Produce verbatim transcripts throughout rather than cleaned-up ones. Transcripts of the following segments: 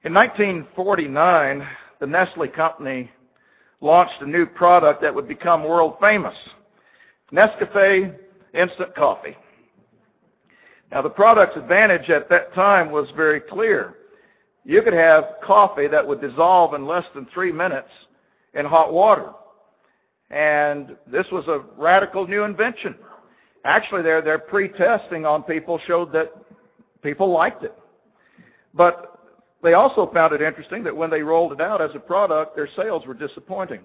In nineteen forty-nine, the Nestle company launched a new product that would become world famous, Nescafé instant coffee. Now, the product's advantage at that time was very clear. You could have coffee that would dissolve in less than three minutes in hot water. And this was a radical new invention. Actually, their, their pre-testing on people showed that people liked it. But they also found it interesting that when they rolled it out as a product, their sales were disappointing.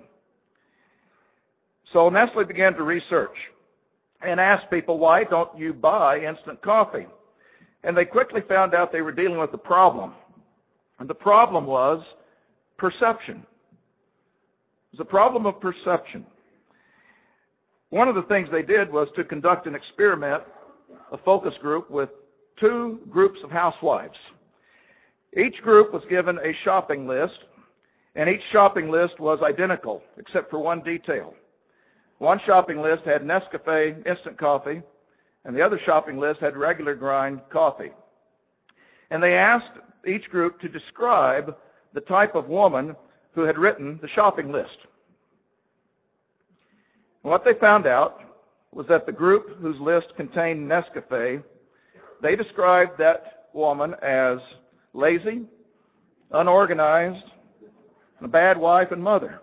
So Nestle began to research and asked people, why don't you buy instant coffee? And they quickly found out they were dealing with a problem. And the problem was perception. It was a problem of perception. One of the things they did was to conduct an experiment, a focus group with two groups of housewives. Each group was given a shopping list, and each shopping list was identical, except for one detail. One shopping list had Nescafé instant coffee, and the other shopping list had regular grind coffee. And they asked each group to describe the type of woman who had written the shopping list. And what they found out was that the group whose list contained Nescafé, they described that woman as lazy, unorganized, a bad wife and mother.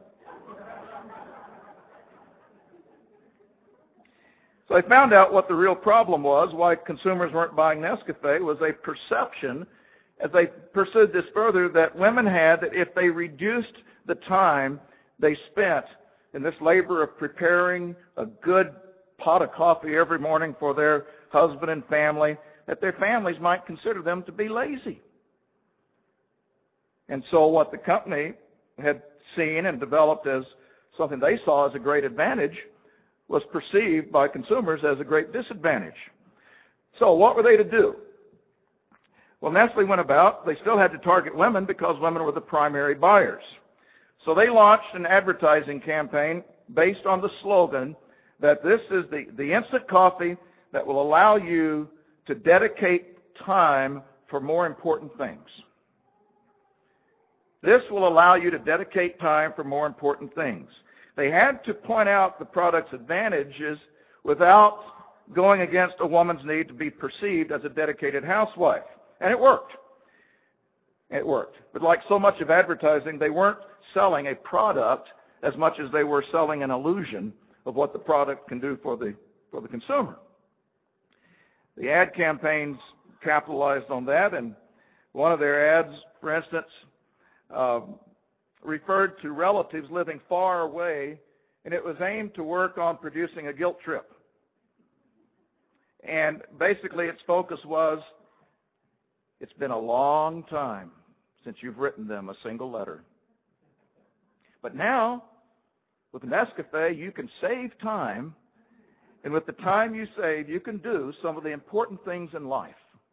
So they found out what the real problem was, why consumers weren't buying Nescafé, was a perception, as they pursued this further, that women had that if they reduced the time they spent in this labor of preparing a good pot of coffee every morning for their husband and family, that their families might consider them to be lazy. And so what the company had seen and developed as something they saw as a great advantage was perceived by consumers as a great disadvantage. So what were they to do? Well, Nestle went about, they still had to target women because women were the primary buyers. So they launched an advertising campaign based on the slogan that this is the, the instant coffee that will allow you to dedicate time for more important things. This will allow you to dedicate time for more important things. They had to point out the product's advantages without going against a woman's need to be perceived as a dedicated housewife. And it worked. It worked. But like so much of advertising, they weren't selling a product as much as they were selling an illusion of what the product can do for the, for the consumer. The ad campaigns capitalized on that, and one of their ads, for instance, uh, referred to relatives living far away, and it was aimed to work on producing a guilt trip. And basically its focus was, it's been a long time since you've written them a single letter. But now, with Nescafé, you can save time, and with the time you save, you can do some of the important things in life.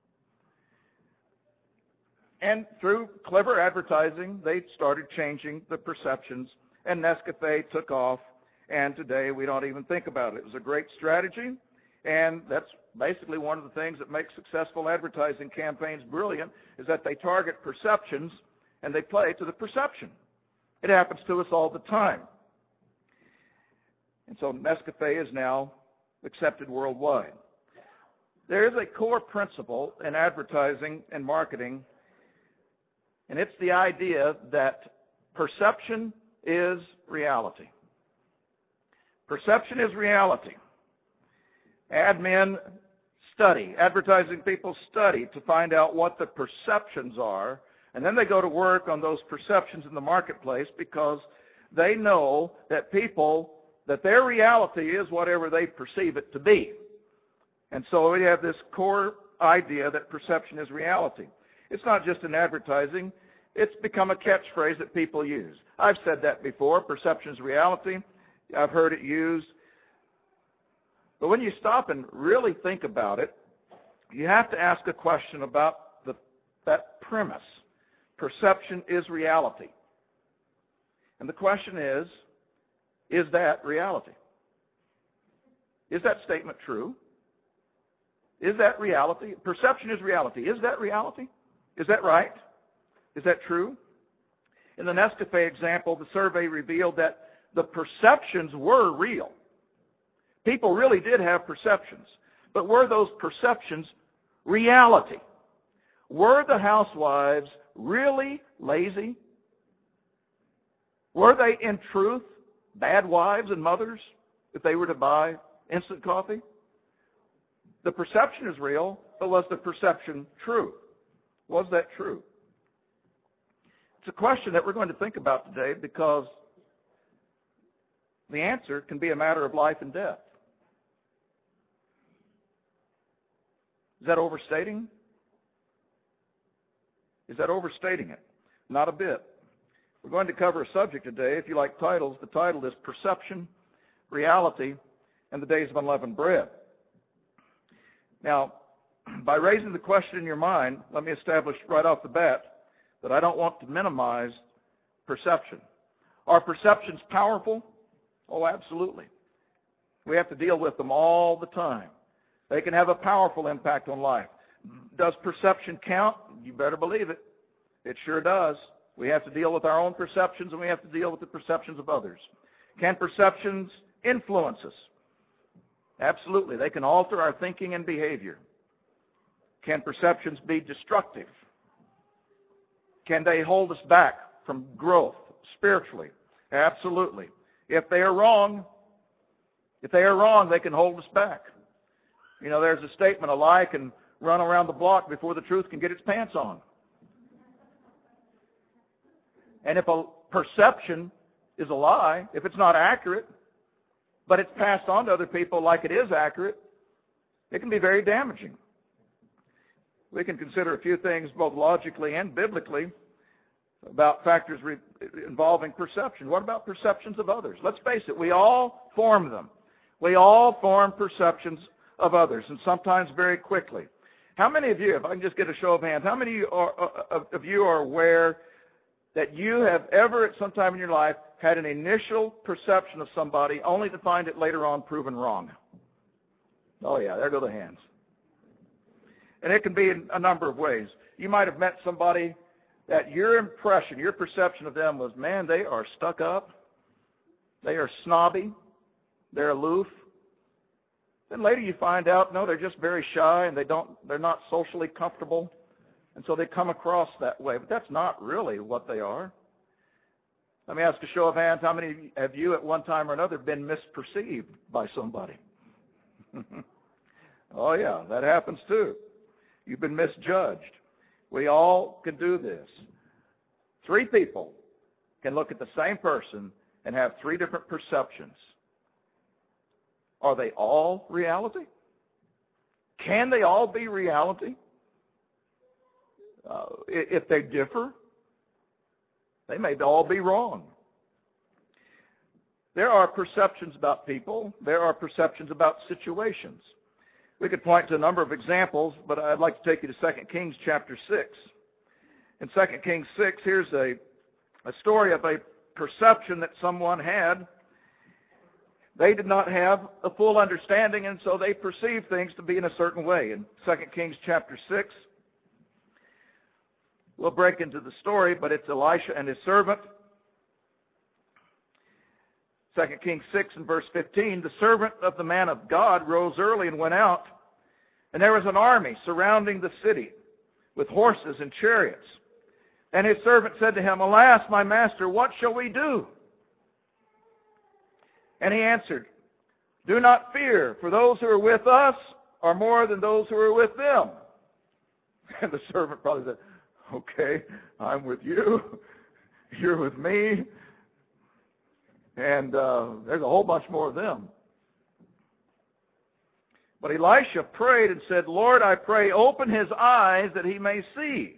And through clever advertising, they started changing the perceptions, and Nescafé took off, and today we don't even think about it. It was a great strategy, and that's basically one of the things that makes successful advertising campaigns brilliant, is that they target perceptions, and they play to the perception. It happens to us all the time. And so Nescafé is now accepted worldwide. There is a core principle in advertising and marketing, and it's the idea that perception is reality. Perception is reality. Ad men study, advertising people study to find out what the perceptions are, and then they go to work on those perceptions in the marketplace because they know that people, that their reality is whatever they perceive it to be. And so we have this core idea that perception is reality. It's not just in advertising. It's become a catchphrase that people use. I've said that before, perception is reality. I've heard it used. But when you stop and really think about it, you have to ask a question about the, that premise. Perception is reality. And the question is, is that reality? Is that statement true? Is that reality? Perception is reality. Is that reality? Is that right? Is that true? In the Nescafe example, the survey revealed that the perceptions were real. People really did have perceptions. But were those perceptions reality? Were the housewives really lazy? Were they, in truth, bad wives and mothers if they were to buy instant coffee? The perception is real, but was the perception true? Was that true? It's a question that we're going to think about today because the answer can be a matter of life and death. Is that overstating? Is that overstating it? Not a bit. We're going to cover a subject today. If you like titles, the title is Perception, Reality, and the Days of Unleavened Bread. Now, by raising the question in your mind, let me establish right off the bat that I don't want to minimize perception. Are perceptions powerful? Oh, absolutely. We have to deal with them all the time. They can have a powerful impact on life. Does perception count? You better believe it. It sure does. We have to deal with our own perceptions, and we have to deal with the perceptions of others. Can perceptions influence us? Absolutely. They can alter our thinking and behavior. Can perceptions be destructive? Can they hold us back from growth spiritually? Absolutely. If they are wrong, if they are wrong, they can hold us back. You know, there's a statement, a lie can run around the block before the truth can get its pants on. And if a perception is a lie, if it's not accurate, but it's passed on to other people like it is accurate, it can be very damaging. We can consider a few things both logically and biblically about factors re- involving perception. What about perceptions of others? Let's face it, we all form them. We all form perceptions of others, and sometimes very quickly. How many of you, if I can just get a show of hands, how many of you are, uh, of you are aware that you have ever at some time in your life had an initial perception of somebody only to find it later on proven wrong? Oh yeah, there go the hands. And it can be in a number of ways. You might have met somebody that your impression, your perception of them was, man, they are stuck up, they are snobby, they're aloof. Then later you find out, no, they're just very shy and they don't, they're not socially comfortable. And so they come across that way. But that's not really what they are. Let me ask a show of hands. How many have you at one time or another been misperceived by somebody? Oh, yeah, that happens too. You've been misjudged. We all can do this. Three people can look at the same person and have three different perceptions. Are they all reality? Can they all be reality? Uh, if they differ, they may all be wrong. There are perceptions about people. There are perceptions about situations. We could point to a number of examples, but I'd like to take you to Second Kings chapter six. In Second Kings six, here's a, a story of a perception that someone had. They did not have a full understanding, and so they perceived things to be in a certain way. In Second Kings chapter six, we'll break into the story, but it's Elisha and his servant. Second Kings six and verse fifteen, the servant of the man of God rose early and went out, and there was an army surrounding the city with horses and chariots. And his servant said to him, Alas, my master, what shall we do? And he answered, Do not fear, for those who are with us are more than those who are with them. And the servant probably said, Okay, I'm with you. You're with me. And uh, there's a whole bunch more of them. But Elisha prayed and said, Lord, I pray, open his eyes that he may see.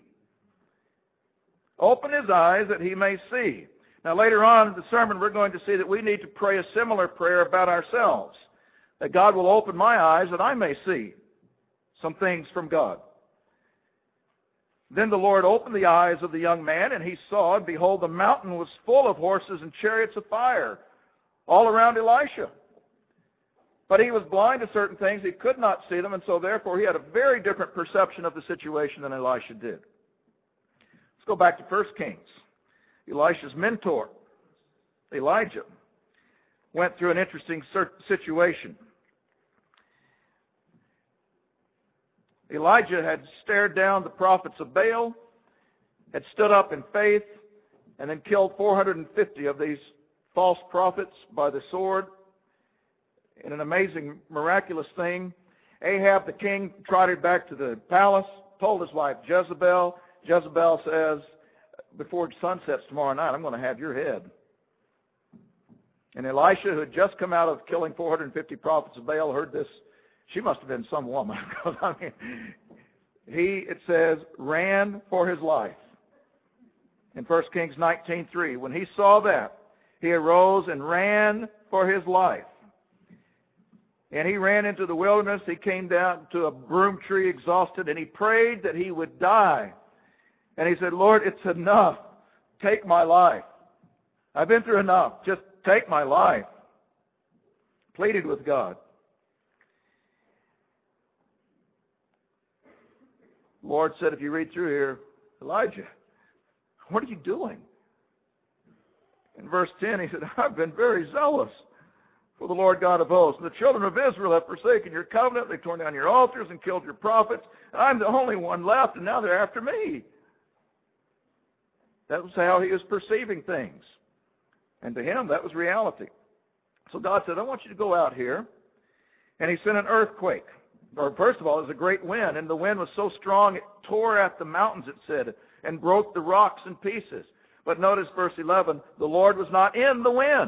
Open his eyes that he may see. Now, later on in the sermon, we're going to see that we need to pray a similar prayer about ourselves, that God will open my eyes that I may see some things from God. Then the Lord opened the eyes of the young man, and he saw, and behold, the mountain was full of horses and chariots of fire all around Elisha. But he was blind to certain things. He could not see them, and so therefore he had a very different perception of the situation than Elisha did. Let's go back to First Kings. Elisha's mentor, Elijah, went through an interesting situation. Elijah had stared down the prophets of Baal, had stood up in faith, and then killed four hundred fifty of these false prophets by the sword. In an amazing, miraculous thing, Ahab the king trotted back to the palace, told his wife Jezebel. Jezebel says, before sun sets tomorrow night, I'm going to have your head. And Elisha, who had just come out of killing four hundred fifty prophets of Baal, heard this. She must have been some woman. Because I mean, he, it says, ran for his life. In First Kings nineteen three, when he saw that, he arose and ran for his life. And he ran into the wilderness. He came down to a broom tree exhausted, and he prayed that he would die. And he said, Lord, it's enough. Take my life. I've been through enough. Just take my life. Pleaded with God. The Lord said, if you read through here, Elijah, what are you doing? In verse ten, he said, I've been very zealous for the Lord God of hosts. The children of Israel have forsaken your covenant. They've torn down your altars and killed your prophets. And I'm the only one left, and now they're after me. That was how he was perceiving things. And to him, that was reality. So God said, I want you to go out here. And he sent an earthquake. Or first of all, it was a great wind. And the wind was so strong, it tore at the mountains, it said, and broke the rocks in pieces. But notice verse eleven, the Lord was not in the wind.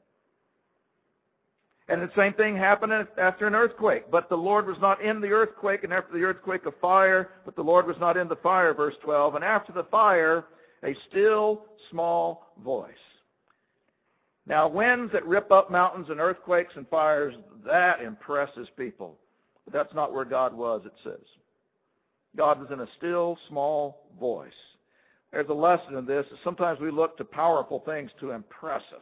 And the same thing happened after an earthquake. But the Lord was not in the earthquake, and after the earthquake, a fire. But the Lord was not in the fire, verse twelve. And after the fire, a still small voice. Now, winds that rip up mountains and earthquakes and fires, that impresses people. But that's not where God was, it says. God was in a still small voice. There's a lesson in this. Sometimes we look to powerful things to impress us.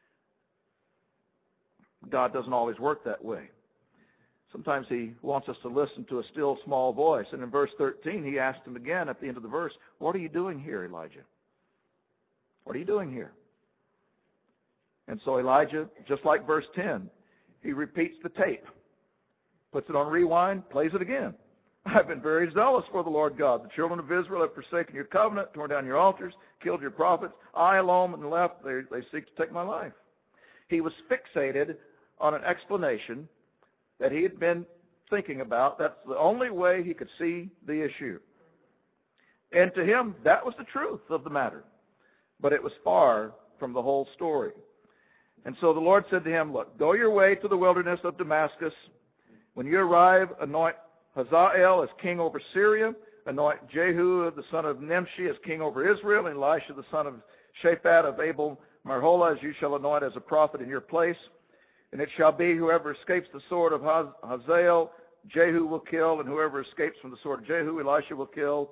God doesn't always work that way. Sometimes he wants us to listen to a still small voice. And in verse thirteen, he asked him again at the end of the verse, what are you doing here, Elijah? What are you doing here? And so Elijah, just like verse ten, he repeats the tape, puts it on rewind, plays it again. I've been very zealous for the Lord God. The children of Israel have forsaken your covenant, torn down your altars, killed your prophets. I alone am left. They, they seek to take my life. He was fixated on an explanation that he had been thinking about. That's the only way he could see the issue. And to him, that was the truth of the matter. But it was far from the whole story. And so the Lord said to him, look, go your way to the wilderness of Damascus. When you arrive, anoint Hazael as king over Syria. Anoint Jehu, the son of Nimshi, as king over Israel. And Elisha, the son of Shaphat of Abel Marholah, as you shall anoint as a prophet in your place. And it shall be, whoever escapes the sword of Hazael, Jehu will kill. And whoever escapes from the sword of Jehu, Elisha will kill.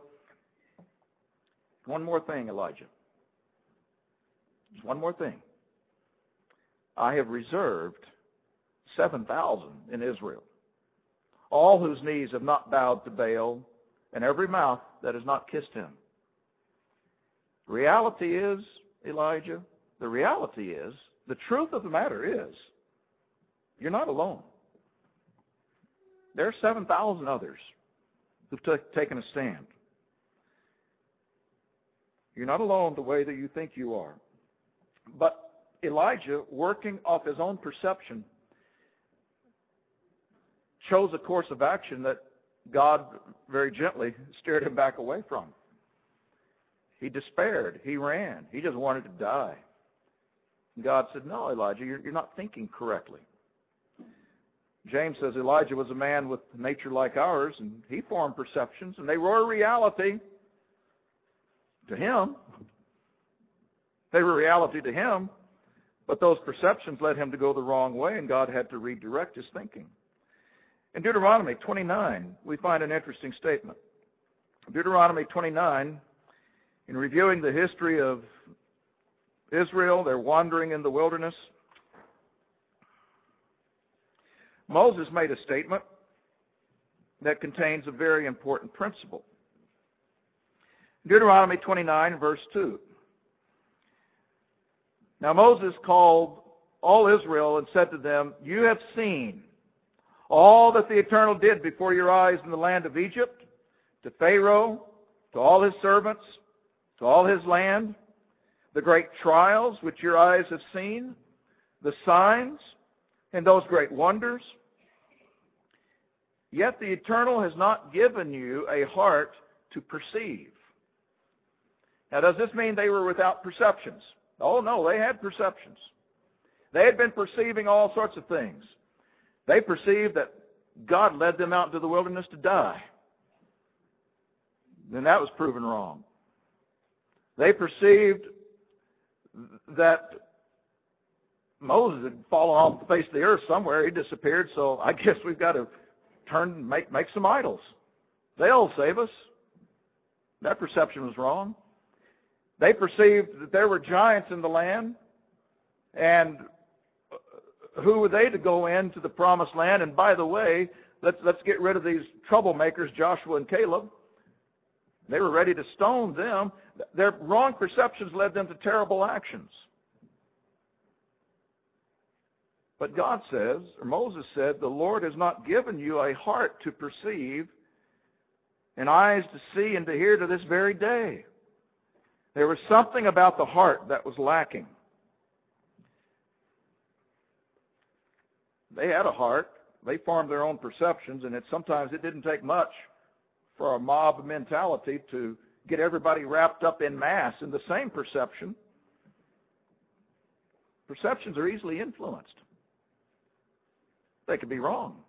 One more thing, Elijah. Just one more thing. I have reserved seven thousand in Israel, all whose knees have not bowed to Baal, and every mouth that has not kissed him. The reality is, Elijah, the reality is, the truth of the matter is, you're not alone. There are seven thousand others who've t- taken a stand. You're not alone the way that you think you are. But Elijah, working off his own perception, chose a course of action that God very gently steered him back away from. He despaired. He ran. He just wanted to die. And God said, no, Elijah, you're, you're not thinking correctly. James says Elijah was a man with nature like ours, and he formed perceptions, and they were reality to him. They were reality to him, but those perceptions led him to go the wrong way, and God had to redirect his thinking. In Deuteronomy twenty-nine, we find an interesting statement. Deuteronomy twenty-nine, in reviewing the history of Israel, their wandering in the wilderness, Moses made a statement that contains a very important principle. Deuteronomy twenty-nine, verse two. Now Moses called all Israel and said to them, "You have seen all that the Eternal did before your eyes in the land of Egypt, to Pharaoh, to all his servants, to all his land, the great trials which your eyes have seen, the signs and those great wonders. Yet the Eternal has not given you a heart to perceive." Now, does this mean they were without perceptions? Oh, no, they had perceptions. They had been perceiving all sorts of things. They perceived that God led them out into the wilderness to die. Then that was proven wrong. They perceived that Moses had fallen off the face of the earth somewhere. He disappeared, so I guess we've got to turn make make some idols. They'll save us. That perception was wrong. They perceived that there were giants in the land, and who were they to go into the promised land? And by the way, let's let's get rid of these troublemakers, Joshua and Caleb. They were ready to stone them. Their wrong perceptions led them to terrible actions. But God says, or Moses said, "The Lord has not given you a heart to perceive and eyes to see and to hear to this very day." There was something about the heart that was lacking. They had a heart. They formed their own perceptions, and it sometimes it didn't take much for a mob mentality to get everybody wrapped up in mass in the same perception. Perceptions are easily influenced. They could be wrong.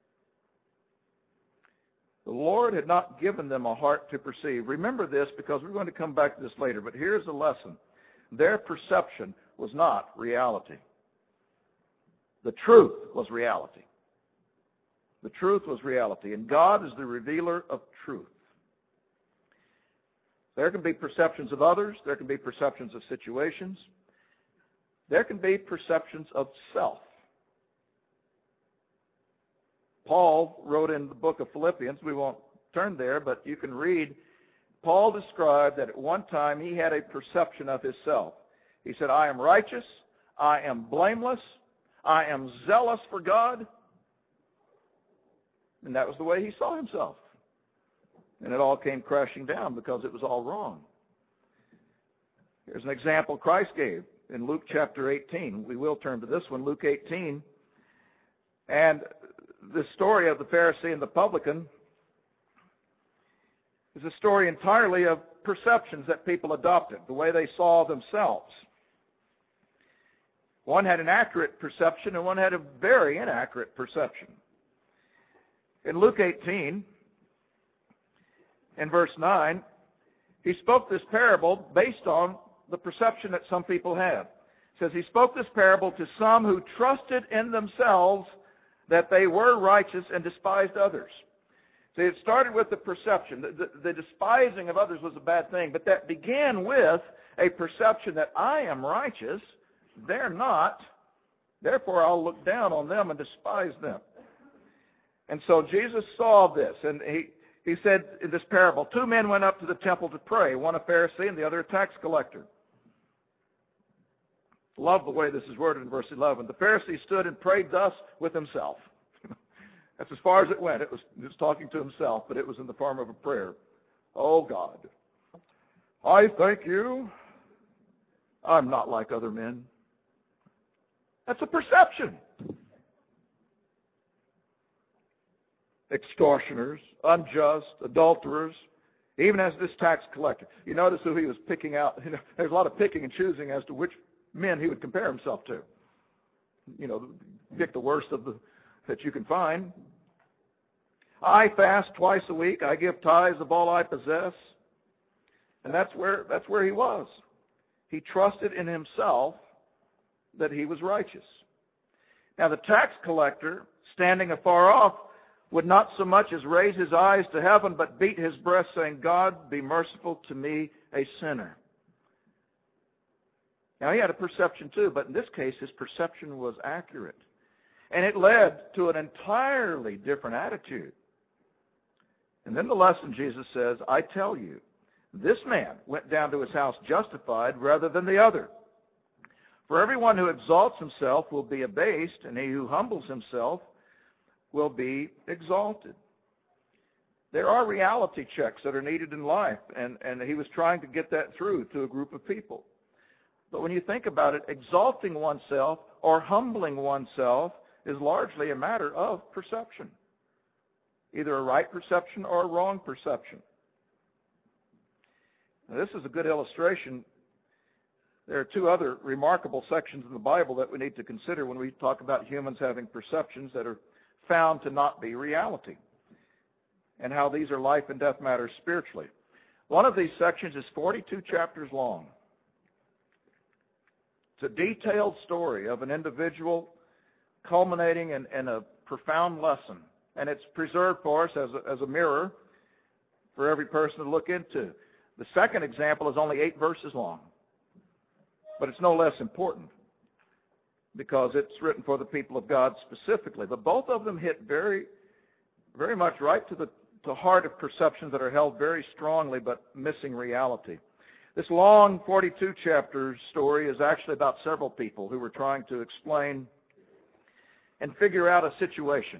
The Lord had not given them a heart to perceive. Remember this, because we're going to come back to this later, but here's the lesson. Their perception was not reality. The truth was reality. The truth was reality, and God is the revealer of truth. There can be perceptions of others. There can be perceptions of situations. There can be perceptions of self. Paul wrote in the book of Philippians, we won't turn there, but you can read, Paul described that at one time he had a perception of himself. He said, "I am righteous, I am blameless, I am zealous for God." And that was the way he saw himself. And it all came crashing down because it was all wrong. Here's an example Christ gave in Luke chapter eighteen. We will turn to this one, Luke eighteen. And the story of the Pharisee and the publican is a story entirely of perceptions that people adopted, the way they saw themselves. One had an accurate perception and one had a very inaccurate perception. In Luke eighteen, in verse nine, he spoke this parable based on the perception that some people had. It says he spoke this parable to some who trusted in themselves that they were righteous and despised others. See, it started with the perception. The, the, the despising of others was a bad thing, but that began with a perception that I am righteous, they're not, therefore I'll look down on them and despise them. And so Jesus saw this, and he, he said in this parable, two men went up to the temple to pray, one a Pharisee and the other a tax collector. Love the way this is worded in verse eleven. The Pharisee stood and prayed thus with himself. That's as far as it went. It was, it was talking to himself, but it was in the form of a prayer. "Oh God, I thank you. I'm not like other men." That's a perception. Extortioners, unjust, adulterers, even as this tax collector. You notice who he was picking out. You know, there's a lot of picking and choosing as to which men he would compare himself to. You know, pick the worst of the that you can find. "I fast twice a week. I give tithes of all I possess." And that's where that's where he was. He trusted in himself that he was righteous. Now the tax collector, standing afar off, would not so much as raise his eyes to heaven, but beat his breast, saying, "God, be merciful to me, a sinner." Now, he had a perception too, but in this case, his perception was accurate. And it led to an entirely different attitude. And then the lesson, Jesus says, "I tell you This man went down to his house justified rather than the other. For everyone who exalts himself will be abased, and he who humbles himself will be exalted. There are reality checks that are needed in life, and, and he was trying to get that through to a group of people. But when you think about it, exalting oneself or humbling oneself is largely a matter of perception, either a right perception or a wrong perception. Now, this is a good illustration. There are two other remarkable sections in the Bible that we need to consider when we talk about humans having perceptions that are found to not be reality, and how these are life and death matters spiritually. One of these sections is forty-two chapters long. It's a detailed story of an individual culminating in, in a profound lesson, and it's preserved for us as a, as a mirror for every person to look into. The second example is only eight verses long, but it's no less important because it's written for the people of God specifically. But both of them hit very, very much right to the to heart of perceptions that are held very strongly but missing reality. This long forty-two chapter story is actually about several people who were trying to explain and figure out a situation.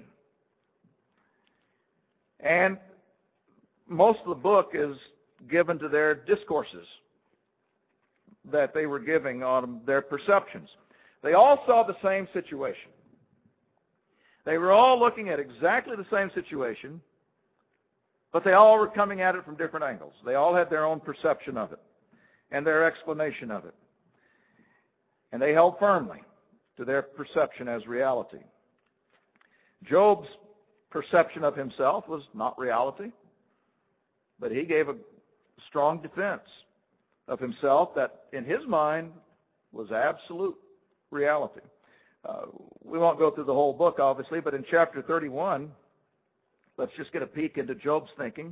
And most of the book is given to their discourses that they were giving on their perceptions. They all saw the same situation. They were all looking at exactly the same situation, but they all were coming at it from different angles. They all had their own perception of it and their explanation of it. And they held firmly to their perception as reality. Job's perception of himself was not reality, but he gave a strong defense of himself that in his mind was absolute reality. Uh, we won't go through the whole book, obviously, but in chapter thirty-one, let's just get a peek into Job's thinking.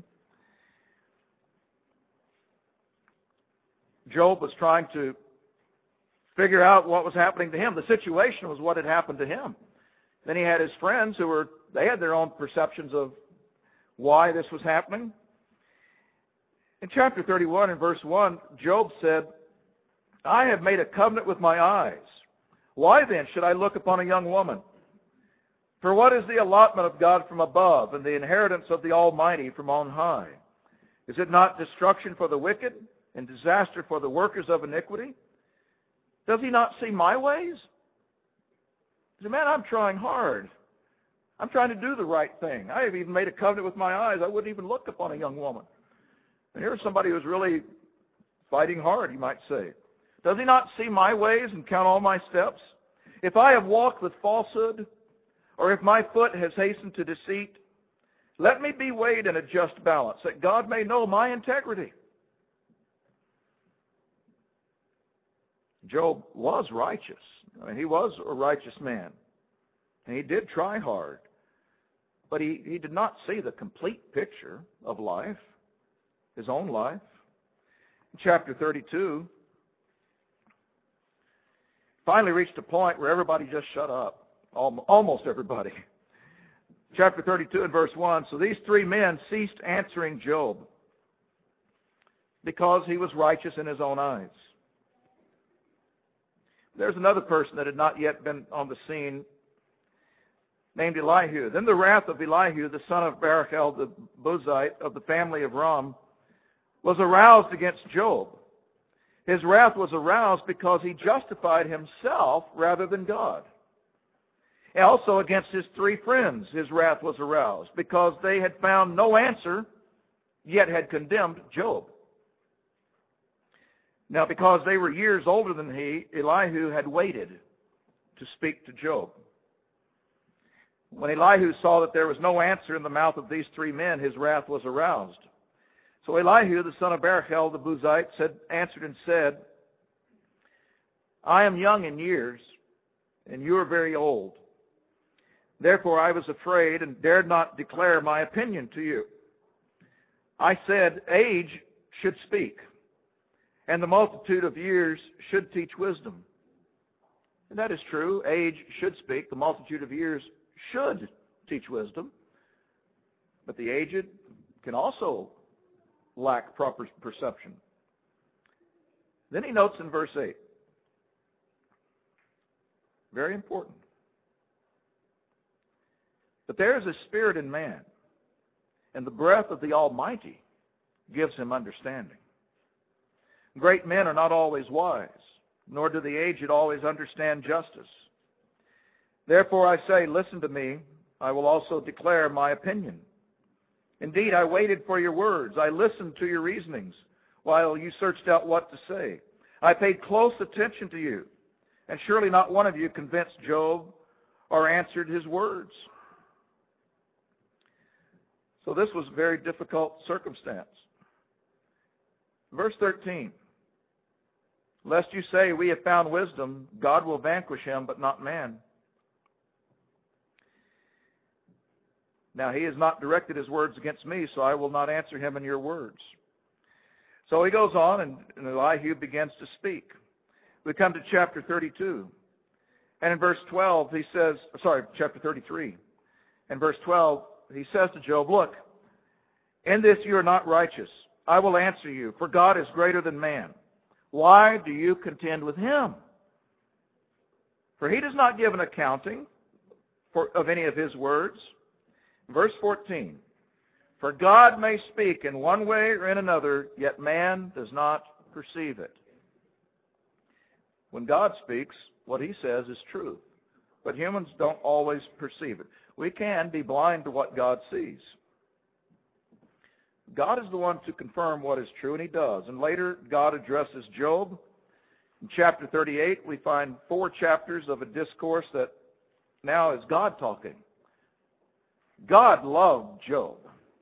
Job was trying to figure out what was happening to him. The situation was what had happened to him. Then he had his friends who were, they had their own perceptions of why this was happening. In chapter thirty-one and verse one, Job said, I have made a covenant with my eyes. Why then should I look upon a young woman? For what is the allotment of God from above and the inheritance of the Almighty from on high? Is it not destruction for the wicked and disaster for the workers of iniquity? Does he not see my ways? He said, man, I'm trying hard. I'm trying to do the right thing. I have even made a covenant with my eyes. I wouldn't even look upon a young woman. And here's somebody who's really fighting hard, you might say. Does he not see my ways and count all my steps? If I have walked with falsehood, or if my foot has hastened to deceit, let me be weighed in a just balance, that God may know my integrity. Job was righteous. I mean, he was a righteous man. And he did try hard. But he, he did not see the complete picture of life, his own life. In chapter thirty-two, finally reached a point where everybody just shut up. Almost everybody. Chapter thirty-two and verse one, so these three men ceased answering Job because he was righteous in his own eyes. There's another person that had not yet been on the scene named Elihu. Then the wrath of Elihu, the son of Barachel the Buzite of the family of Ram, was aroused against Job. His wrath was aroused because he justified himself rather than God. And also against his three friends, his wrath was aroused because they had found no answer, yet had condemned Job. Now, because they were years older than he, Elihu had waited to speak to Job. When Elihu saw that there was no answer in the mouth of these three men, his wrath was aroused. So Elihu, the son of Barachel the Buzite, said, answered and said, I am young in years, and you are very old. Therefore I was afraid and dared not declare my opinion to you. I said, age should speak, and the multitude of years should teach wisdom. And that is true. Age should speak. The multitude of years should teach wisdom. But the aged can also lack proper perception. Then he notes in verse eight, very important, but there is a spirit in man, and the breath of the Almighty gives him understanding. Great men are not always wise, nor do the aged always understand justice. Therefore I say, listen to me, I will also declare my opinion. Indeed, I waited for your words. I listened to your reasonings while you searched out what to say. I paid close attention to you, and surely not one of you convinced Job or answered his words. So this was a very difficult circumstance. Verse thirteen, lest you say, we have found wisdom, God will vanquish him, but not man. Now he has not directed his words against me, so I will not answer him in your words. So he goes on, and, and Elihu begins to speak. We come to chapter thirty-two. And in verse twelve, he says, sorry, chapter thirty-three. In verse twelve, he says to Job, look, in this you are not righteous. I will answer you, for God is greater than man. Why do you contend with him? For he does not give an accounting for, of any of his words. Verse fourteen, for God may speak in one way or in another, yet man does not perceive it. When God speaks, what he says is truth, but humans don't always perceive it. We can be blind to what God sees. God is the one to confirm what is true, and he does. And later, God addresses Job. In chapter thirty-eight, we find four chapters of a discourse that now is God talking. God loved Job.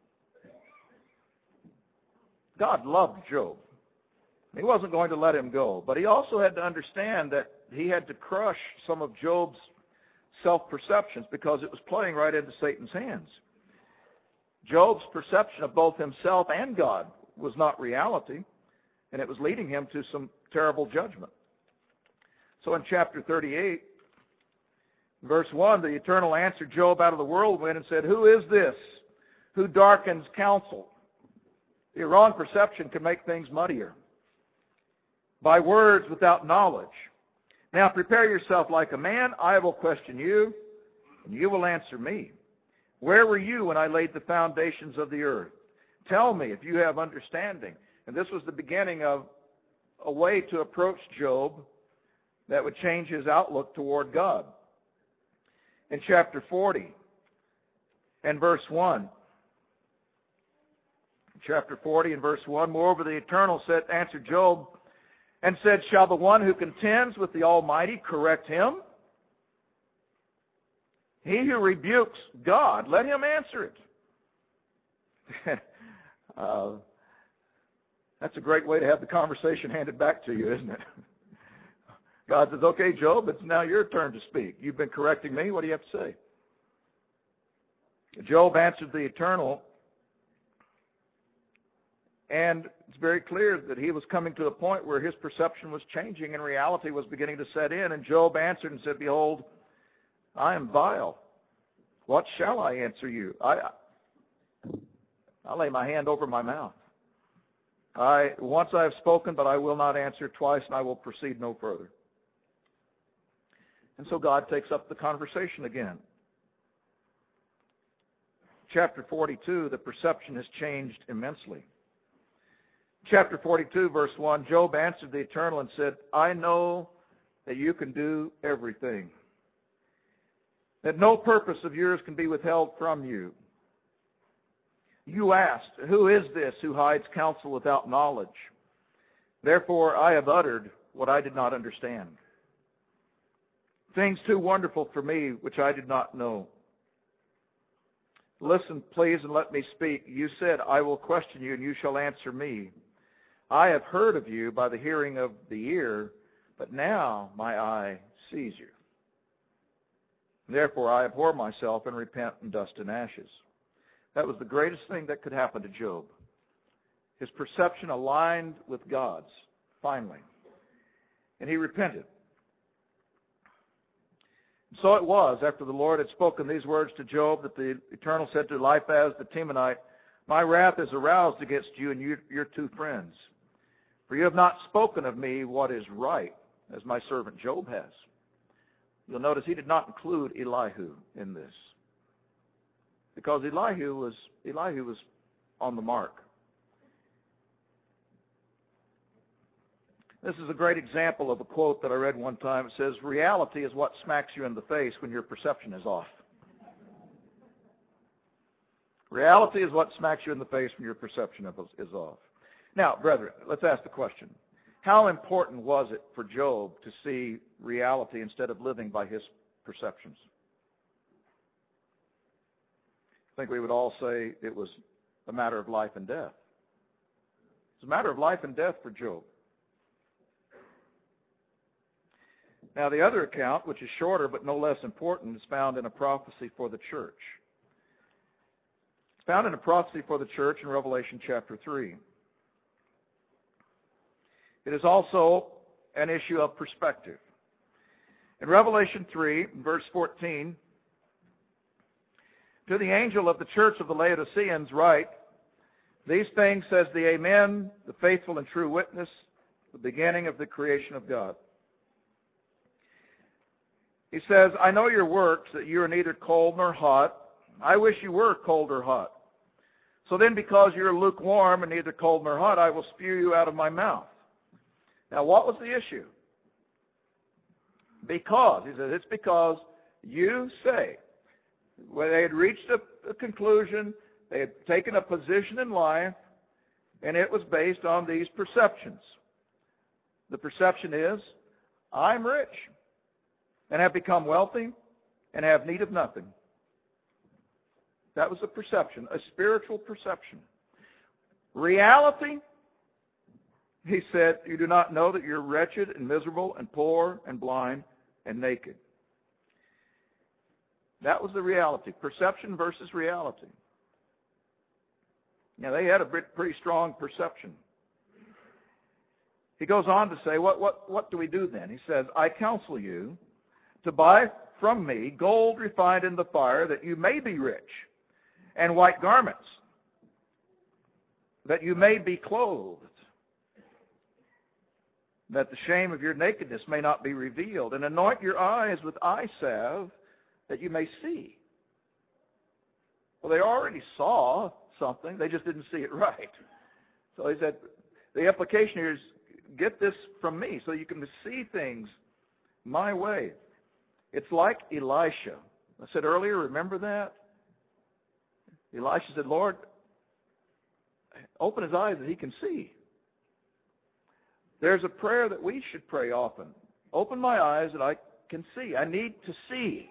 God loved Job. He wasn't going to let him go, but he also had to understand that he had to crush some of Job's self-perceptions because it was playing right into Satan's hands. Job's perception of both himself and God was not reality, and it was leading him to some terrible judgment. So in chapter thirty-eight, verse one, the Eternal answered Job out of the whirlwind and said, who is this who darkens counsel? The wrong perception can make things muddier. By words without knowledge. Now prepare yourself like a man. I will question you, and you will answer me. Where were you when I laid the foundations of the earth? Tell me if you have understanding. And this was the beginning of a way to approach Job that would change his outlook toward God. In chapter forty and verse one, chapter forty and verse one, moreover the Eternal said, answered Job and said, shall the one who contends with the Almighty correct him? He who rebukes God, let him answer it. uh, that's a great way to have the conversation handed back to you, isn't it? God says, okay, Job, it's now your turn to speak. You've been correcting me. What do you have to say? Job answered the Eternal, and it's very clear that he was coming to a point where his perception was changing and reality was beginning to set in. And Job answered and said, behold, I am vile. What shall I answer you? I, I lay my hand over my mouth. I once I have spoken, but I will not answer. Twice, and I will proceed no further. And so God takes up the conversation again. Chapter forty-two, the perception has changed immensely. Chapter forty-two, verse one, Job answered the Eternal and said, I know that you can do everything, that no purpose of yours can be withheld from you. You asked, who is this who hides counsel without knowledge? Therefore I have uttered what I did not understand, things too wonderful for me which I did not know. Listen, please, and let me speak. You said, I will question you, and you shall answer me. I have heard of you by the hearing of the ear, but now my eye sees you. Therefore I abhor myself and repent in dust and ashes. That was the greatest thing that could happen to Job. His perception aligned with God's, finally. And he repented. So it was, after the Lord had spoken these words to Job, that the Eternal said to Eliphaz the Temanite, My wrath is aroused against you and you, your two friends. For you have not spoken of me what is right, as my servant Job has. You'll notice he did not include Elihu in this, because Elihu was Elihu was on the mark. This is a great example of a quote that I read one time. It says, reality is what smacks you in the face when your perception is off. Reality is what smacks you in the face when your perception is off. Now, brethren, let's ask the question. How important was it for Job to see reality instead of living by his perceptions? I think we would all say it was a matter of life and death. It's a matter of life and death for Job. Now, the other account, which is shorter but no less important, is found in a prophecy for the church. It's found in a prophecy for the church in Revelation chapter three. It is also an issue of perspective. In Revelation three, verse fourteen, to the angel of the church of the Laodiceans write, these things says the Amen, the faithful and true witness, the beginning of the creation of God. He says, I know your works, that you are neither cold nor hot. I wish you were cold or hot. So then, because you are lukewarm and neither cold nor hot, I will spew you out of my mouth. Now, what was the issue? Because, he says, it's because you say, when they had reached a, a conclusion, they had taken a position in life, and it was based on these perceptions. The perception is, I'm rich, and have become wealthy, and have need of nothing. That was a perception, a spiritual perception. Reality, he said, you do not know that you're wretched and miserable and poor and blind and naked. That was the reality. Perception versus reality. Now, they had a pretty strong perception. He goes on to say, what, what, what do we do then? He says, I counsel you to buy from me gold refined in the fire, that you may be rich, and white garments, that you may be clothed, that the shame of your nakedness may not be revealed, and anoint your eyes with eye salve, that you may see. Well, they already saw something, they just didn't see it right. So he said, the implication here is, get this from me so you can see things my way. It's like Elisha. I said earlier, remember that? Elisha said, Lord, open his eyes that he can see. There's a prayer that we should pray often. Open my eyes that I can see. I need to see.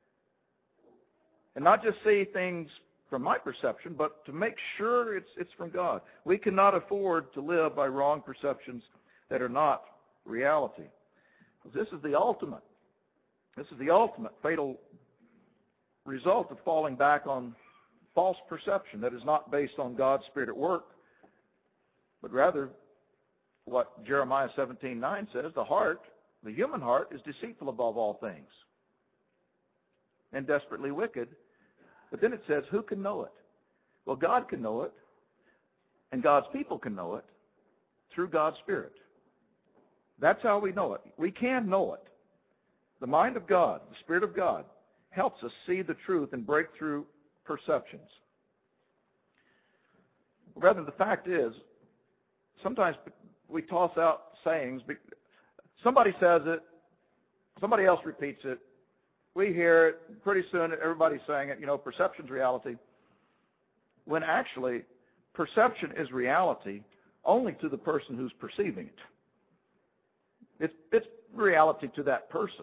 And not just see things from my perception, but to make sure it's it's from God. We cannot afford to live by wrong perceptions that are not reality. Because this is the ultimate. This is the ultimate fatal result of falling back on false perception that is not based on God's Spirit at work, but rather what Jeremiah seventeen nine says, the heart, the human heart, is deceitful above all things and desperately wicked. But then it says, who can know it? Well, God can know it, and God's people can know it through God's Spirit. That's how we know it. We can know it. The mind of God, the Spirit of God, helps us see the truth and break through perceptions. Rather, the fact is, sometimes we toss out sayings. Somebody says it, somebody else repeats it. We hear it, pretty soon everybody's saying it, you know, perception's reality. When actually, perception is reality only to the person who's perceiving it. It's, it's reality to that person.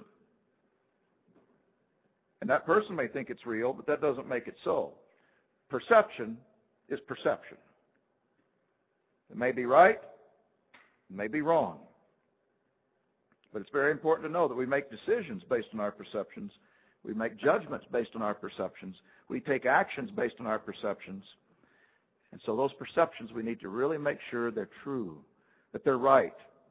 And that person may think it's real, but that doesn't make it so. Perception is perception. It may be right, it may be wrong. But it's very important to know that we make decisions based on our perceptions. We make judgments based on our perceptions. We take actions based on our perceptions. And so those perceptions, we need to really make sure they're true, that they're right.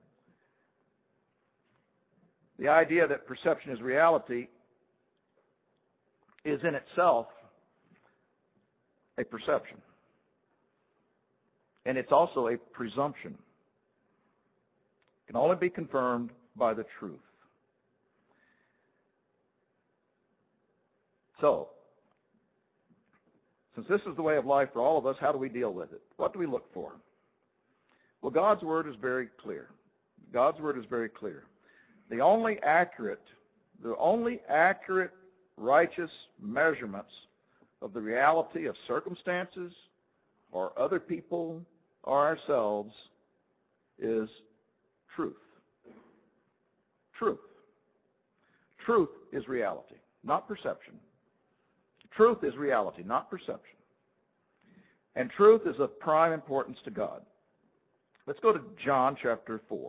The idea that perception is reality is in itself a perception. and it's also a presumption. It can only be confirmed by the truth. So, since this is the way of life for all of us, how do we deal with it? What do we look for? Well, God's Word is very clear. God's Word is very clear. The only accurate, the only accurate righteous measurements of the reality of circumstances or other people or ourselves is truth. Truth. Truth is reality, not perception. Truth is reality, not perception. And truth is of prime importance to God. Let's go to John chapter four.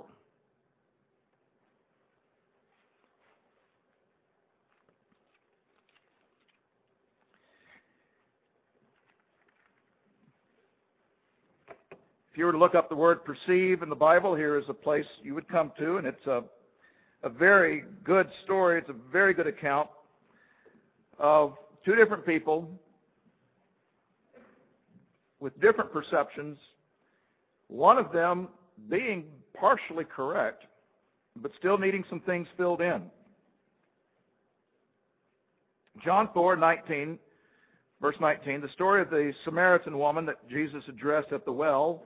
If you were to look up the word perceive in the Bible, here is a place you would come to, and it's a, a very good story. It's a very good account of two different people with different perceptions, one of them being partially correct, but still needing some things filled in. John four nineteen, verse nineteen, the story of the Samaritan woman that Jesus addressed at the well.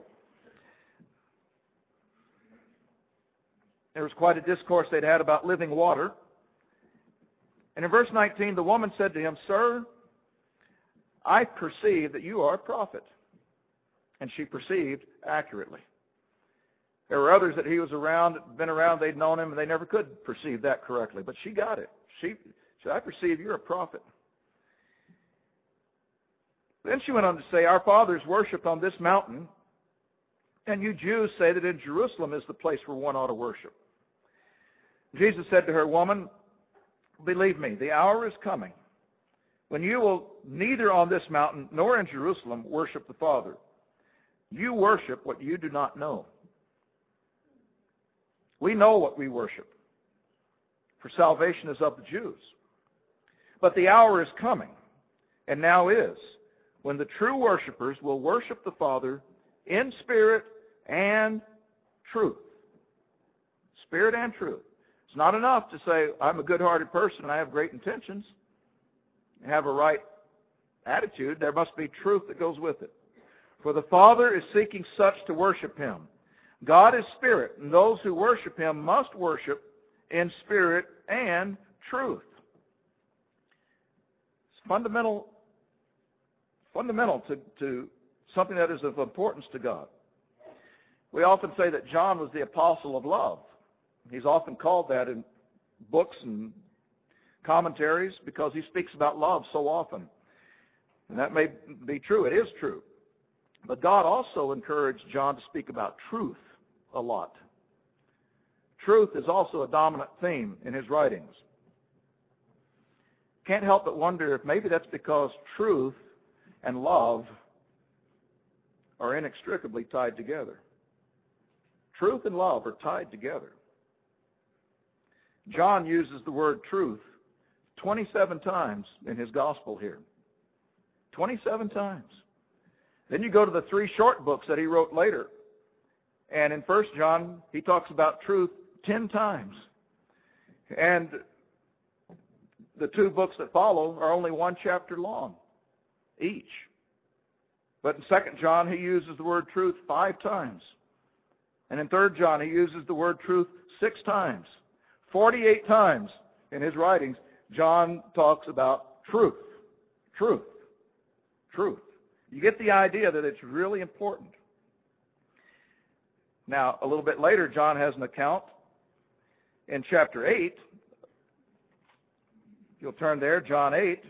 There was quite a discourse they'd had about living water. And in verse nineteen, the woman said to him, "Sir, I perceive that you are a prophet." And she perceived accurately. There were others that he was around, been around, they'd known him, and they never could perceive that correctly. But she got it. She said, "I perceive you're a prophet." Then she went on to say, "Our fathers worshipped on this mountain, and you Jews say that in Jerusalem is the place where one ought to worship." Jesus said to her, "Woman, believe me, the hour is coming when you will neither on this mountain nor in Jerusalem worship the Father. You worship what you do not know. We know what we worship, for salvation is of the Jews. But the hour is coming, and now is, when the true worshipers will worship the Father in spirit and truth." Spirit and truth. It's not enough to say, "I'm a good-hearted person and I have great intentions," and have a right attitude. There must be truth that goes with it. "For the Father is seeking such to worship Him. God is spirit, and those who worship Him must worship in spirit and truth." It's fundamental, fundamental to, to something that is of importance to God. We often say that John was the apostle of love. He's often called that in books and commentaries because he speaks about love so often. And that may be true. It is true. But God also encouraged John to speak about truth a lot. Truth is also a dominant theme in his writings. Can't help but wonder if maybe that's because truth and love are inextricably tied together. Truth and love are tied together. John uses the word truth twenty-seven times in his gospel here. twenty-seven times. Then you go to the three short books that he wrote later. And in First John, he talks about truth ten times. And the two books that follow are only one chapter long each. But in Second John, he uses the word truth five times. And in Third John, he uses the word truth six times. forty-eight times in his writings, John talks about truth. Truth. Truth. You get the idea that it's really important. Now, a little bit later, John has an account in chapter eight. You'll turn there, John eight.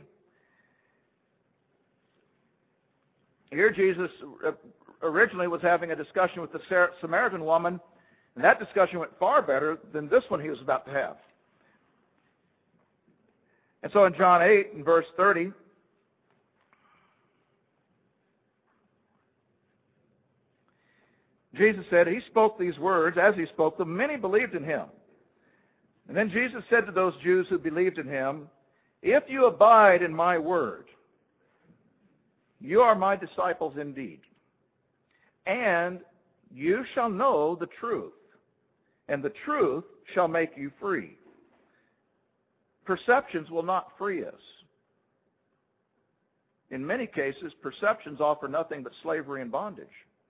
Here Jesus originally was having a discussion with the Samaritan woman, and that discussion went far better than this one he was about to have. And so in John eight, in verse thirty, Jesus said, he spoke these words, as he spoke them, many believed in him. And then Jesus said to those Jews who believed in him, "If you abide in my word, you are my disciples indeed. and you shall know the truth, and the truth shall make you free. Perceptions will not free us. In many cases, perceptions offer nothing but slavery and bondage.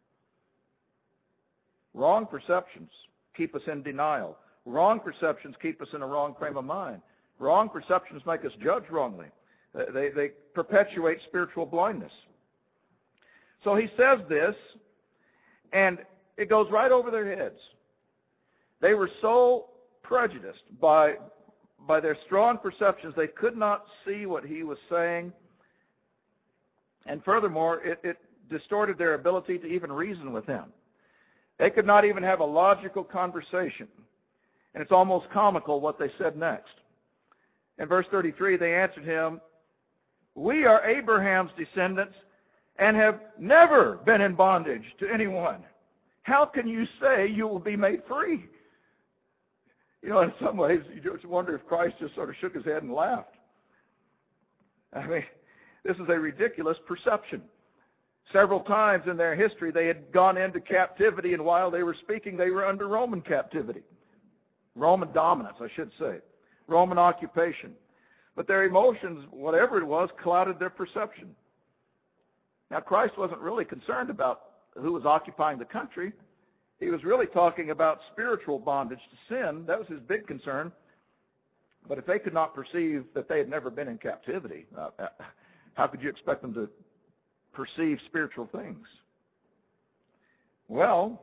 Wrong perceptions keep us in denial. Wrong perceptions keep us in a wrong frame of mind. Wrong perceptions make us judge wrongly. They, they perpetuate spiritual blindness. So he says this, and it goes right over their heads. They were so prejudiced by, by their strong perceptions, they could not see what he was saying. And furthermore, it, it distorted their ability to even reason with him. They could not even have a logical conversation. And it's almost comical what they said next. In verse thirty-three, they answered him, "We are Abraham's descendants and have never been in bondage to anyone. How can you say you will be made free?" You know, in some ways, you just wonder if Christ just sort of shook his head and laughed. I mean, this is a ridiculous perception. Several times in their history, they had gone into captivity, and while they were speaking, they were under Roman captivity. Roman dominance, I should say. Roman occupation. But their emotions, whatever it was, clouded their perception. Now, Christ wasn't really concerned about who was occupying the country. He was really talking about spiritual bondage to sin. That was his big concern. But if they could not perceive that they had never been in captivity, uh, how could you expect them to perceive spiritual things? Well,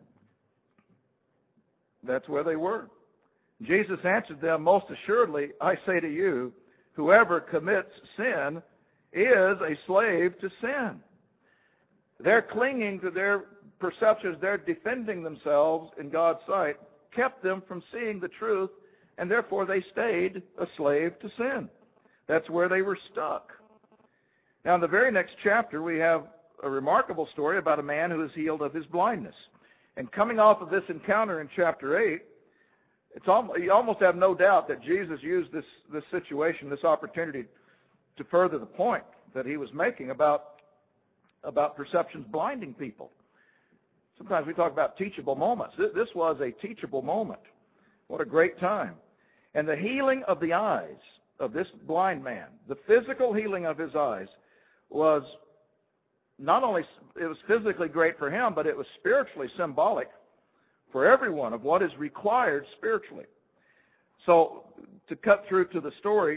that's where they were. Jesus answered them, "Most assuredly, I say to you, whoever commits sin is a slave to sin." Their clinging to their perceptions, their defending themselves in God's sight, kept them from seeing the truth, and therefore they stayed a slave to sin. That's where they were stuck. Now, in the very next chapter, we have a remarkable story about a man who is healed of his blindness. And coming off of this encounter in chapter eight, it's almost, you almost have no doubt that Jesus used this, this situation, this opportunity, to further the point that he was making about, about perceptions blinding people. Sometimes we talk about teachable moments. This was a teachable moment. What a great time. And the healing of the eyes of this blind man, the physical healing of his eyes, was not only, it was physically great for him, but it was spiritually symbolic for everyone of what is required spiritually. So, to cut through to the story,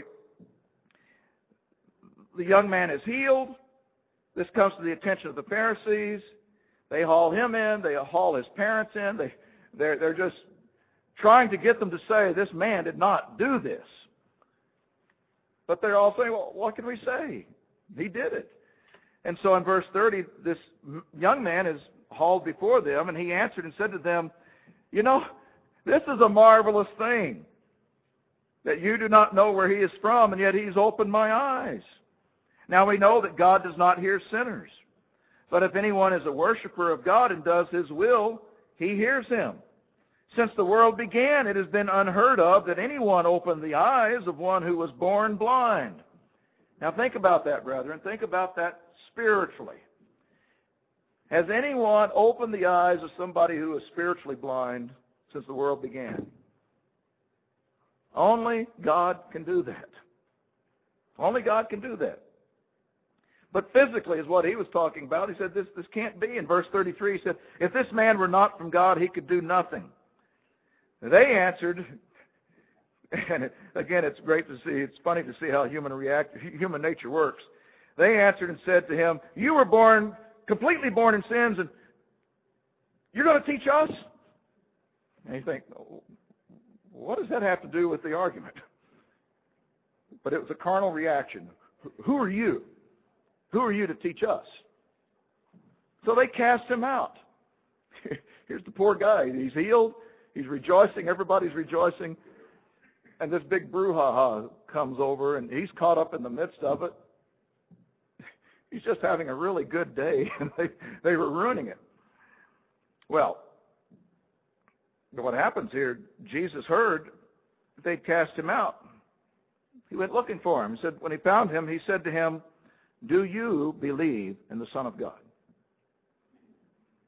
the young man is healed. This comes to the attention of the Pharisees. They haul him in. They haul his parents in. They, they're, they're just trying to get them to say, this man did not do this. But they're all saying, well, what can we say? He did it. And so in verse thirty, this young man is hauled before them, and he answered and said to them, you know, this is a marvelous thing, that you do not know where he is from, and yet he's opened my eyes. Now we know that God does not hear sinners. But if anyone is a worshiper of God and does his will, he hears him. Since the world began, it has been unheard of that anyone opened the eyes of one who was born blind. Now think about that, brethren. Think about that spiritually. Has anyone opened the eyes of somebody who is spiritually blind since the world began? Only God can do that. Only God can do that. But physically is what he was talking about. He said this, this can't be. In verse thirty-three, he said, if this man were not from God, he could do nothing. They answered, and it, again, it's great to see, it's funny to see how human react, human nature works. They answered and said to him, you were born, completely born in sins, and you're going to teach us? And you think, what does that have to do with the argument? But it was a carnal reaction. Who are you? Who are you to teach us? So they cast him out. Here's the poor guy. He's healed. He's rejoicing. Everybody's rejoicing. And this big brouhaha comes over, and he's caught up in the midst of it. He's just having a really good day, and they, they were ruining it. Well, what happens here, Jesus heard they'd cast him out. He went looking for him. He said, when he found him, he said to him, do you believe in the Son of God?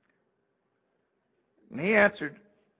And he answered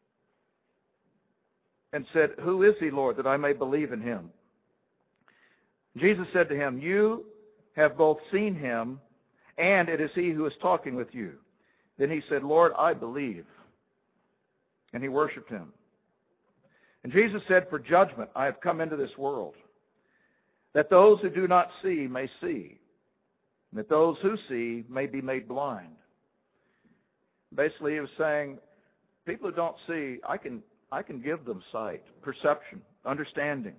and said, "Who is he, Lord, that I may believe in him?" Jesus said to him, "You have both seen him, and it is he who is talking with you." Then he said, "Lord, I believe." And he worshiped him. And Jesus said, "For judgment I have come into this world, that those who do not see may see, and that those who see may be made blind." Basically, he was saying, people who don't see, I can I can give them sight, perception, understanding.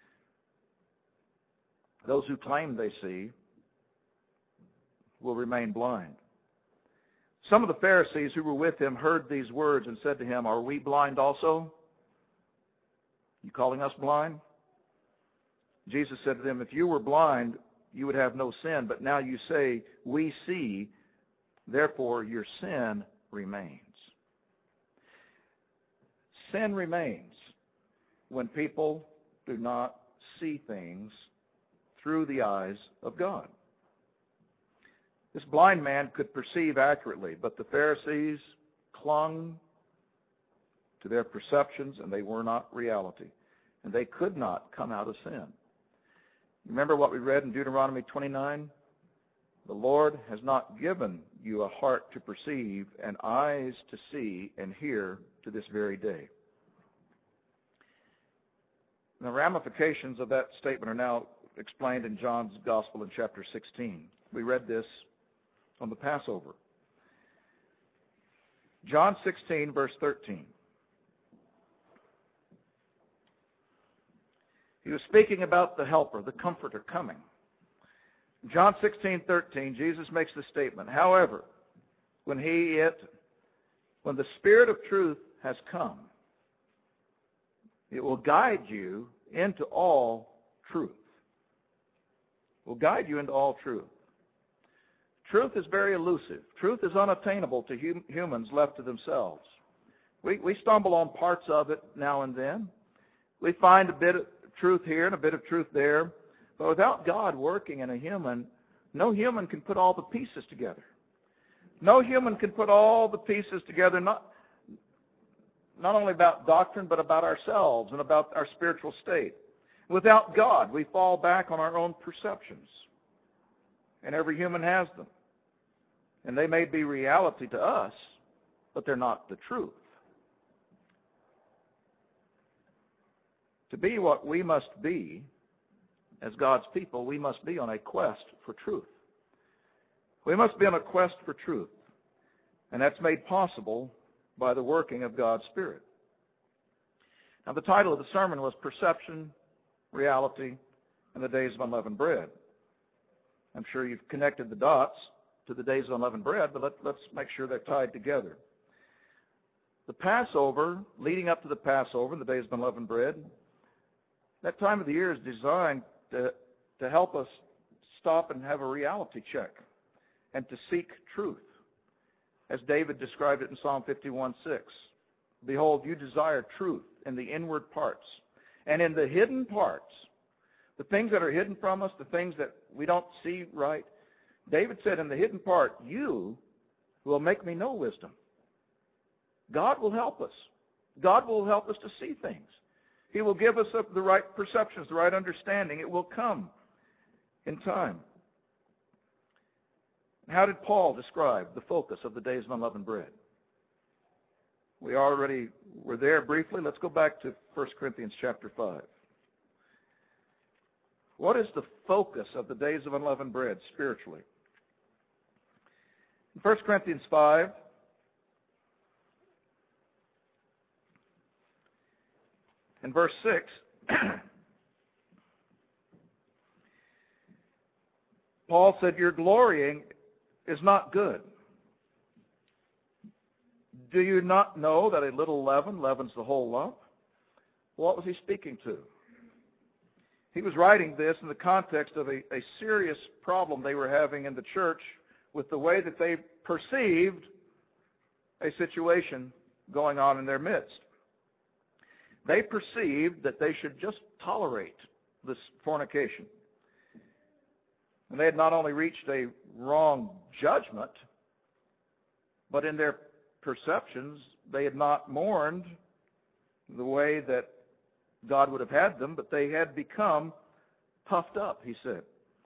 Those who claim they see will remain blind. Some of the Pharisees who were with him heard these words and said to him, "Are we blind also? You calling us blind?" Jesus said to them, "If you were blind, you would have no sin, but now you say, 'We see,' therefore your sin remains." Sin remains when people do not see things through the eyes of God. This blind man could perceive accurately, but the Pharisees clung to their perceptions, and they were not reality. And they could not come out of sin. Remember what we read in Deuteronomy twenty-nine? The Lord has not given you a heart to perceive and eyes to see and hear to this very day. The ramifications of that statement are now explained in John's Gospel in chapter sixteen. We read this on the Passover. John sixteen, verse thirteen. He was speaking about the Helper, the Comforter coming. John sixteen, thirteen, Jesus makes the statement, "However, when he, it, when the Spirit of truth has come, it will guide you into all truth." Will guide you into all truth. Truth is very elusive. Truth is unattainable to hum- humans left to themselves. We, we stumble on parts of it now and then. We find a bit of truth here and a bit of truth there. But without God working in a human, no human can put all the pieces together. No human can put all the pieces together, not, not only about doctrine, but about ourselves and about our spiritual state. Without God, we fall back on our own perceptions. And every human has them. And they may be reality to us, but they're not the truth. To be what we must be as God's people, we must be on a quest for truth. We must be on a quest for truth. And that's made possible by the working of God's Spirit. Now, the title of the sermon was Perception, Reality, and the Days of Unleavened Bread. I'm sure you've connected the dots to the Days of Unleavened Bread, but let, let's make sure they're tied together. The Passover, leading up to the Passover, the Days of Unleavened Bread, that time of the year is designed to, to help us stop and have a reality check and to seek truth. As David described it in Psalm fifty-one six, "Behold, you desire truth in the inward parts, and in the hidden parts," the things that are hidden from us, the things that we don't see right. David said, "In the hidden part, you will make me know wisdom." God will help us. God will help us to see things. He will give us the right perceptions, the right understanding. It will come in time. How did Paul describe the focus of the Days of Unleavened Bread? We already were there briefly. Let's go back to First Corinthians chapter five. What is the focus of the Days of Unleavened Bread spiritually? In First Corinthians five, in verse six, Paul said, "Your glorying is not good. Do you not know that a little leaven leavens the whole lump?" What was he speaking to? He was writing this in the context of a, a serious problem they were having in the church with the way that they perceived a situation going on in their midst. They perceived that they should just tolerate this fornication. And they had not only reached a wrong judgment, but in their perceptions, they had not mourned the way that God would have had them, but they had become puffed up, he said.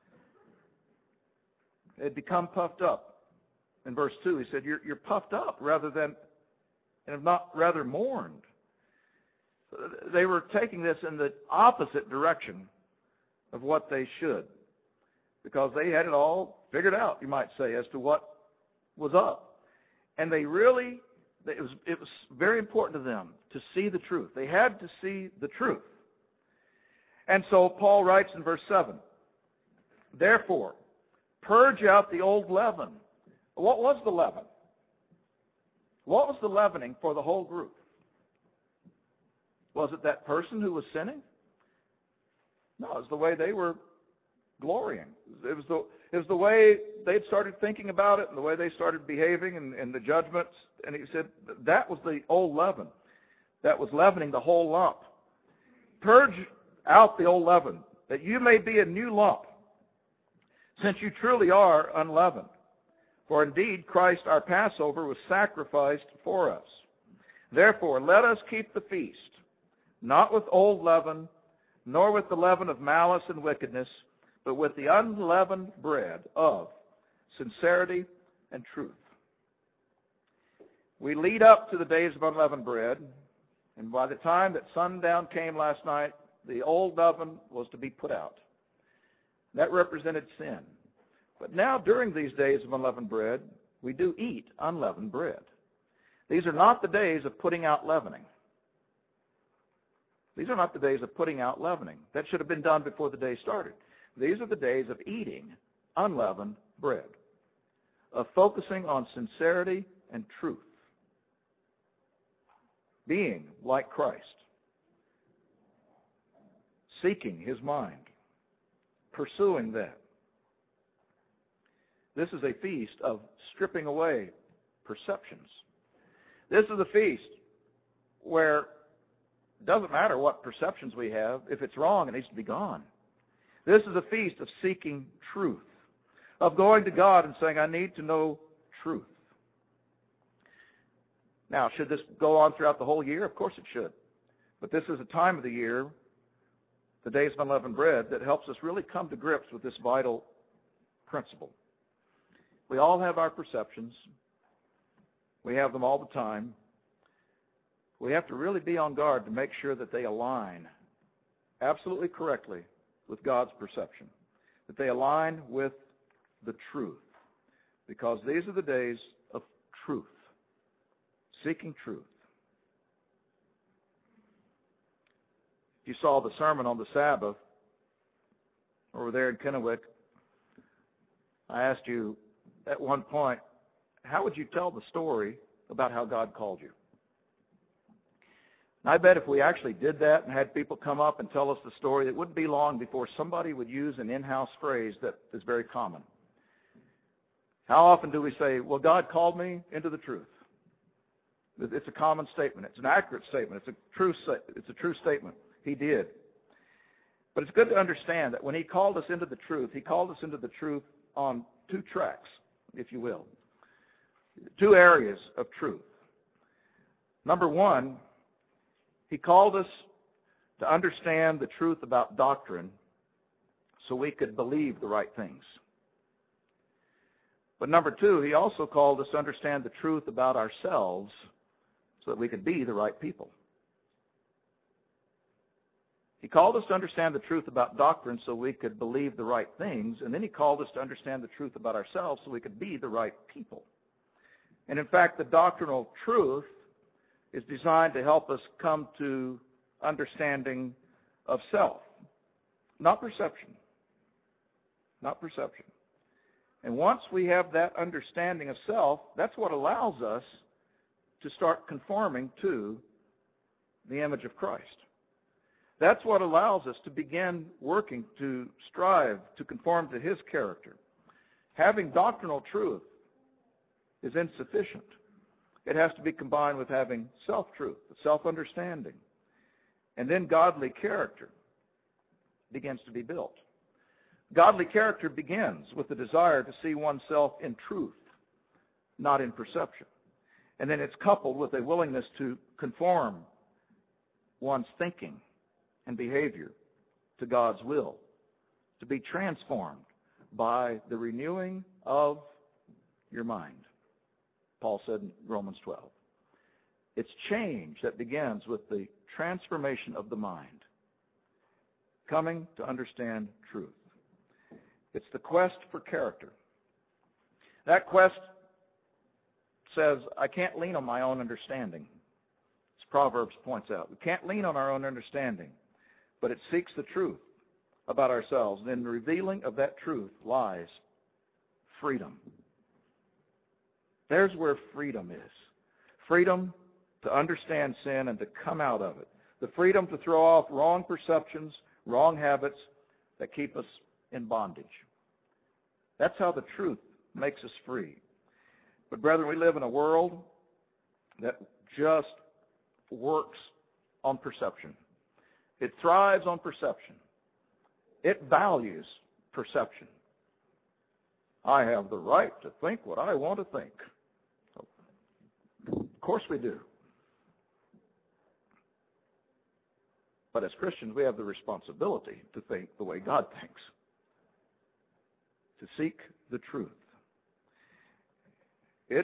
They had become puffed up. In verse two, he said, you're, you're puffed up rather than, and have not rather mourned. They were taking this in the opposite direction of what they should, because they had it all figured out, you might say, as to what was up. And they really, it was, it was very important to them to see the truth. They had to see the truth. And so Paul writes in verse seven, therefore, purge out the old leaven. What was the leaven? What was the leavening for the whole group? Was it that person who was sinning? No, it was the way they were glorying. It was the, it was the way they'd started thinking about it and the way they started behaving and, and the judgments. And he said that was the old leaven. That was leavening the whole lump. Purge out the old leaven, that you may be a new lump, since you truly are unleavened. For indeed, Christ our Passover was sacrificed for us. Therefore, let us keep the feast, not with old leaven, nor with the leaven of malice and wickedness, but with the unleavened bread of sincerity and truth. We lead up to the days of unleavened bread, and by the time that sundown came last night, the old leaven was to be put out. That represented sin. But now, during these days of unleavened bread, we do eat unleavened bread. These are not the days of putting out leavening. These are not the days of putting out leavening. That should have been done before the day started. These are the days of eating unleavened bread, of focusing on sincerity and truth, being like Christ, seeking his mind, pursuing that. This is a feast of stripping away perceptions. This is a feast where it doesn't matter what perceptions we have. If it's wrong, it needs to be gone. This is a feast of seeking truth, of going to God and saying, I need to know truth. Now, should this go on throughout the whole year? Of course it should. But this is a time of the year, the days of unleavened bread, that helps us really come to grips with this vital principle. We all have our perceptions. We have them all the time. We have to really be on guard to make sure that they align absolutely correctly with God's perception, that they align with the truth, because these are the days of truth, seeking truth. If you saw the sermon on the Sabbath over there in Kennewick, I asked you at one point, how would you tell the story about how God called you? And I bet if we actually did that and had people come up and tell us the story, it wouldn't be long before somebody would use an in-house phrase that is very common. How often do we say, well, God called me into the truth? It's a common statement. It's an accurate statement. It's a true, it's a true statement. He did. But it's good to understand that when he called us into the truth, he called us into the truth on two tracks, if you will. Two areas of truth. Number one, he called us to understand the truth about doctrine so we could believe the right things. But number two, he also called us to understand the truth about ourselves so that we could be the right people. He called us to understand the truth about doctrine so we could believe the right things, and then he called us to understand the truth about ourselves so we could be the right people. And in fact, the doctrinal truth is designed to help us come to understanding of self, not perception. Not perception. And once we have that understanding of self, that's what allows us to start conforming to the image of Christ. That's what allows us to begin working to strive to conform to his character. Having doctrinal truth is insufficient. It has to be combined with having self-truth, self-understanding. And then godly character begins to be built. Godly character begins with the desire to see oneself in truth, not in perception. And then it's coupled with a willingness to conform one's thinking and behavior to God's will, to be transformed by the renewing of your mind. Paul said in Romans twelve. It's change that begins with the transformation of the mind, coming to understand truth. It's the quest for character. That quest says, I can't lean on my own understanding. As Proverbs points out, we can't lean on our own understanding, but it seeks the truth about ourselves. And in the revealing of that truth lies freedom. There's where freedom is. Freedom to understand sin and to come out of it. The freedom to throw off wrong perceptions, wrong habits that keep us in bondage. That's how the truth makes us free. But brethren, we live in a world that just works on perception. It thrives on perception. It values perception. I have the right to think what I want to think. Of course we do. But as Christians, we have the responsibility to think the way God thinks, to seek the truth. It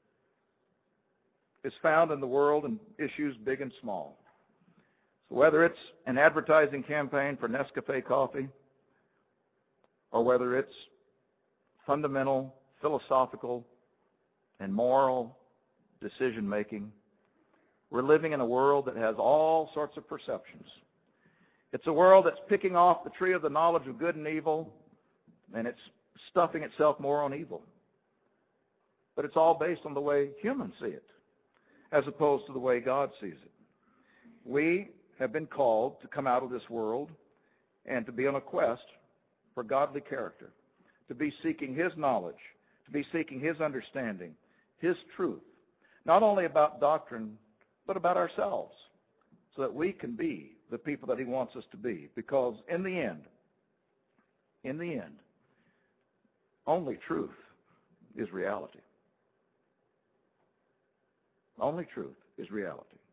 is found in the world in issues big and small. So whether it's an advertising campaign for Nescafe coffee, or whether it's fundamental, philosophical, and moral decision-making, we're living in a world that has all sorts of perceptions. It's a world that's picking off the tree of the knowledge of good and evil, and it's stuffing itself more on evil. But it's all based on the way humans see it, as opposed to the way God sees it. We have been called to come out of this world and to be on a quest for godly character, to be seeking His knowledge, to be seeking His understanding, His truth, not only about doctrine, but about ourselves, so that we can be the people that He wants us to be. Because in the end, in the end, only truth is reality. Only truth is reality.